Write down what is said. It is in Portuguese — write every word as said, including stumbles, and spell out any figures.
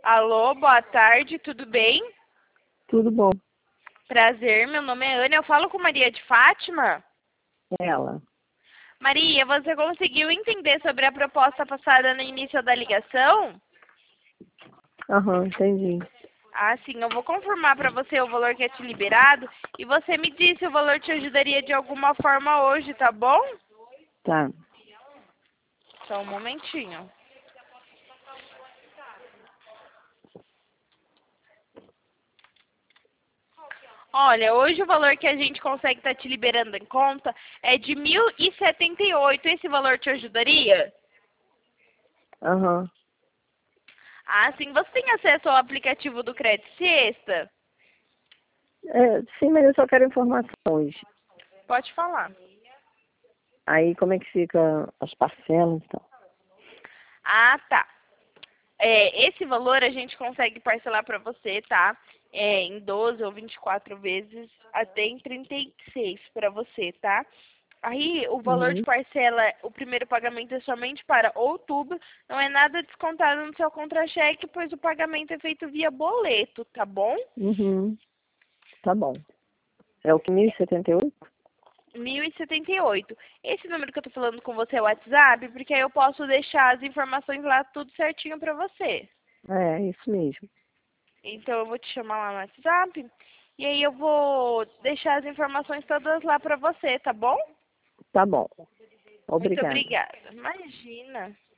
Alô, boa tarde, tudo bem? Tudo bom. Prazer, meu nome é Ana, eu falo com Maria de Fátima. Ela. Maria, você conseguiu entender sobre a proposta passada no início da ligação? Aham, entendi. Ah, sim, eu vou confirmar para você o valor que é te liberado e você me diz se o valor te ajudaria de alguma forma hoje, tá bom? Tá. Só um momentinho. Olha, hoje o valor que a gente consegue estar te liberando em conta é de mil e setenta e oito. Esse valor te ajudaria? Aham. Ah, sim. Você tem acesso ao aplicativo do Crédito Sexta? É, sim, mas eu só quero informações. Pode falar. Aí como é que fica as parcelas e tal? Ah, tá. É, esse valor a gente consegue parcelar para você, tá? É, em doze ou vinte e quatro vezes, até em trinta e seis para você, tá? Aí o valor de Uhum. parcela, o primeiro pagamento é somente para outubro, não é nada descontado no seu contra-cheque, pois o pagamento é feito via boleto, tá bom? Uhum. Tá bom. É o que, mil e setenta e oito? mil e setenta e oito. Esse número que eu tô falando com você é o WhatsApp, porque aí eu posso deixar as informações lá tudo certinho para você. É, isso mesmo. Então eu vou te chamar lá no WhatsApp e aí eu vou deixar as informações todas lá para você, tá bom? Tá bom. Muito Obrigada. obrigada. Imagina.